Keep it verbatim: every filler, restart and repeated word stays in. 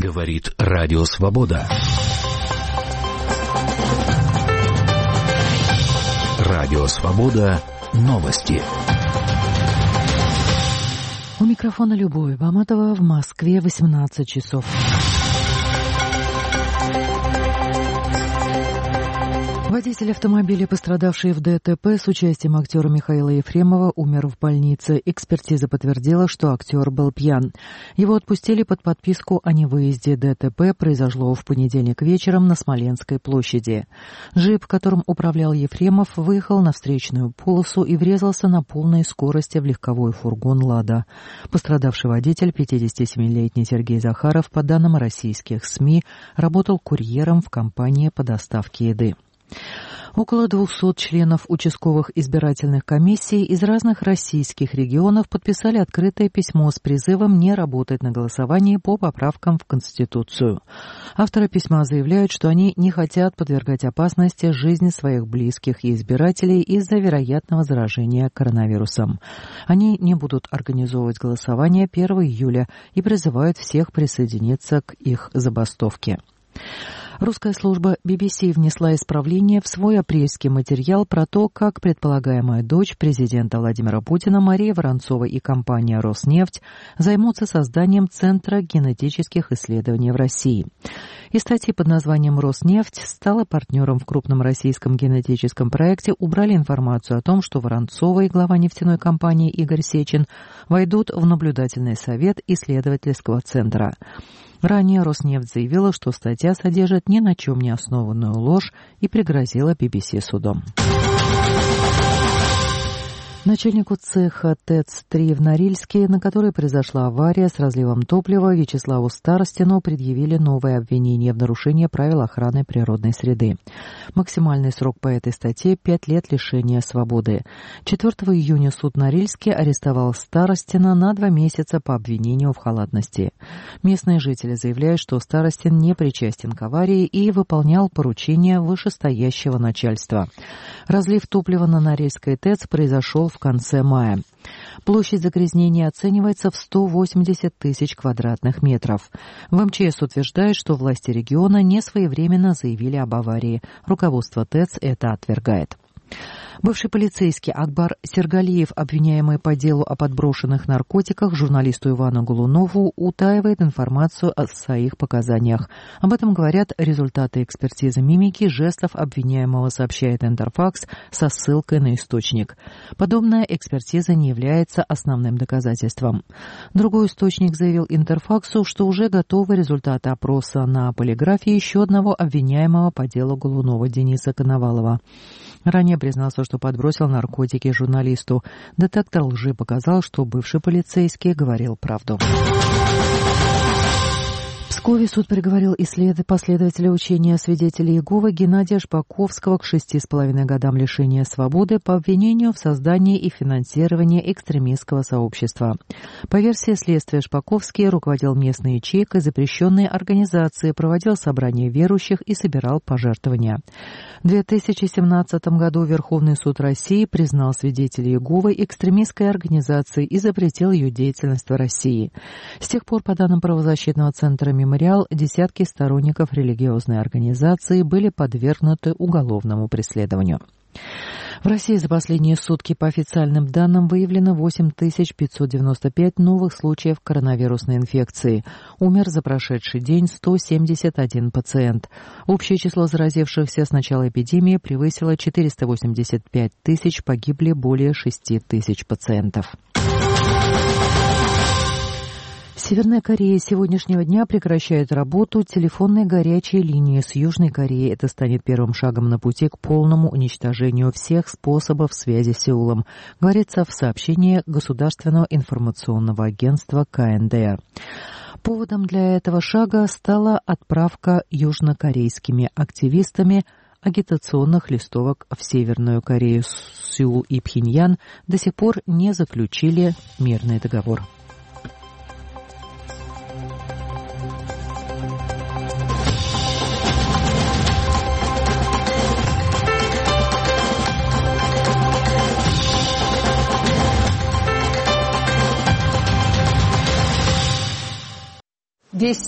Говорит Радио Свобода. Радио Свобода. Новости. У микрофона Любовь Баматова. В Москве восемнадцать часов. Водитель автомобиля, пострадавший в ДТП с участием актера Михаила Ефремова, умер в больнице. Экспертиза подтвердила, что актер был пьян. Его отпустили под подписку о невыезде. ДТП произошло в понедельник вечером на Смоленской площади. Джип, которым управлял Ефремов, выехал на встречную полосу и врезался на полной скорости в легковой фургон «Лада». Пострадавший водитель, пятидесятисемилетний Сергей Захаров, по данным российских СМИ, работал курьером в компании по доставке еды. Около двухсот членов участковых избирательных комиссий из разных российских регионов подписали открытое письмо с призывом не работать на голосовании по поправкам в Конституцию. Авторы письма заявляют, что они не хотят подвергать опасности жизни своих близких и избирателей из-за вероятного заражения коронавирусом. Они не будут организовывать голосование первого июля и призывают всех присоединиться к их забастовке. Русская служба би би си внесла исправление в свой апрельский материал про то, как предполагаемая дочь президента Владимира Путина Мария Воронцова и компания «Роснефть» займутся созданием Центра генетических исследований в России. Из статьи под названием «Роснефть» стала партнером в крупном российском генетическом проекте, убрали информацию о том, что Воронцова и глава нефтяной компании Игорь Сечин войдут в наблюдательный совет исследовательского центра. Ранее Роснефть заявила, что статья содержит ни на чем не основанную ложь и пригрозила би би си судом. Начальнику цеха ТЭЦ три в Норильске, на которой произошла авария с разливом топлива, Вячеславу Старостину предъявили новое обвинение в нарушении правил охраны природной среды. Максимальный срок по этой статье – пять лет лишения свободы. четвёртого июня суд Норильске арестовал Старостина на два месяца по обвинению в халатности. Местные жители заявляют, что Старостин не причастен к аварии и выполнял поручения вышестоящего начальства. Разлив топлива на Норильской ТЭЦ произошел в в конце мая. Площадь загрязнения оценивается в сто восемьдесят тысяч квадратных метров. В эм че эс утверждает, что власти региона не своевременно заявили об аварии. Руководство ТЭЦ это отвергает. Бывший полицейский Акбар Сергалиев, обвиняемый по делу о подброшенных наркотиках, журналисту Ивану Голунову утаивает информацию о своих показаниях. Об этом говорят результаты экспертизы мимики жестов обвиняемого, сообщает Интерфакс со ссылкой на источник. Подобная экспертиза не является основным доказательством. Другой источник заявил Интерфаксу, что уже готовы результаты опроса на полиграфе еще одного обвиняемого по делу Голунова Дениса Коновалова. Ранее признался, что подбросил наркотики журналисту. Детектор лжи показал, что бывший полицейский говорил правду. В Пскове суд приговорил последователя учения свидетелей Иеговы Геннадия Шпаковского к шести с половиной годам лишения свободы по обвинению в создании и финансировании экстремистского сообщества. По версии следствия, Шпаковский руководил местной ячейкой запрещенной организации, проводил собрания верующих и собирал пожертвования. В две тысячи семнадцатом году Верховный суд России признал свидетелей Иеговы экстремистской организацией и запретил ее деятельность в России. С тех пор, по данным правозащитного центра «Мемориал», десятки сторонников религиозной организации были подвергнуты уголовному преследованию. В России за последние сутки, по официальным данным, выявлено восемь тысяч пятьсот девяносто пять новых случаев коронавирусной инфекции. Умер за прошедший день сто семьдесят один пациент. Общее число заразившихся с начала эпидемии превысило четыреста восемьдесят пять тысяч, погибли более шести тысяч пациентов. Северная Корея с сегодняшнего дня прекращает работу телефонной горячей линии с Южной Кореей. Это станет первым шагом на пути к полному уничтожению всех способов связи с Сеулом, говорится в сообщении Государственного информационного агентства ка эн дэ эр. Поводом для этого шага стала отправка южнокорейскими активистами агитационных листовок в Северную Корею. Сеул и Пхеньян до сих пор не заключили мирный договор. Весь